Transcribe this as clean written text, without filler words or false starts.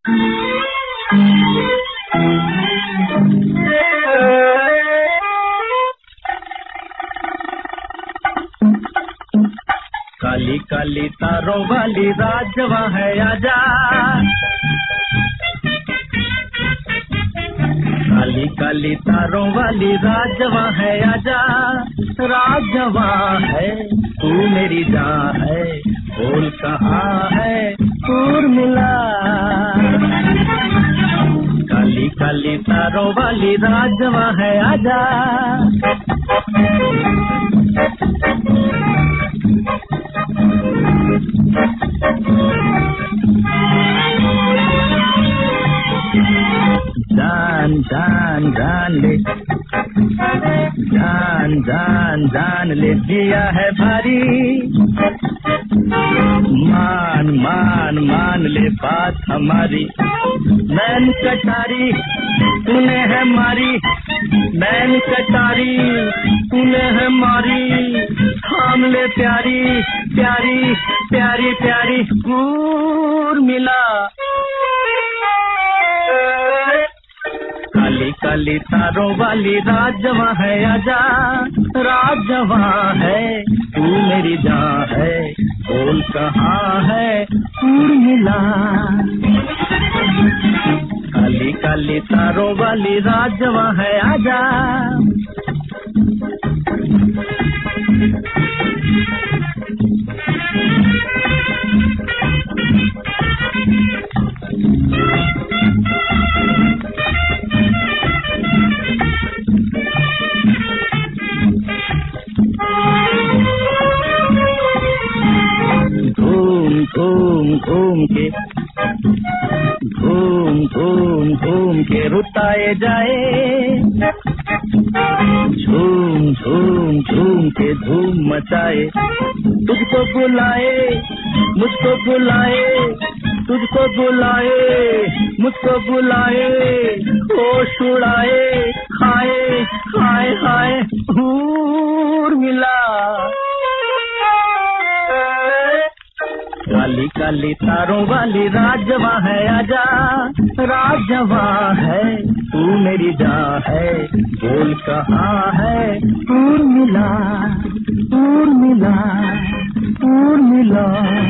काली काली तारों वाली रात जवां है आजा, काली काली तारों वाली रात जवां है आजा, रात जवां है तू मेरी जान है, बोल कहाँ है उर्मिला। काली काली तारों वाली रात जवां है आजा, जान जान जान ले, जान जान जान ले दिया है भारी, मान मान मान ले बात हमारी, नैन कटारी तूने है मारी, नैन कटारी तूने है मारी, थाम ले प्यारी प्यारी प्यारी प्यारी उर्मिला। काली काली तारों वाली रात जवां है आजा, रात जवां है तू मेरी जान है, बोल कहाँ है उर्मिला। काली काली तारों वाली रात जवां है आजा, घूम के घूम के रुताए जाए, झूम झूम झूम के धूम मचाए, तुझको बुलाए मुझको बुलाए, तुझको बुलाए मुझको बुलाए, होश उड़ाए खाए खाए खाए उर्मिला। काली काली तारों वाली रात जवां है आजा, रात जवां है तू मेरी जान है, बोल कहाँ है उर्मिला उर्मिला उर्मिला।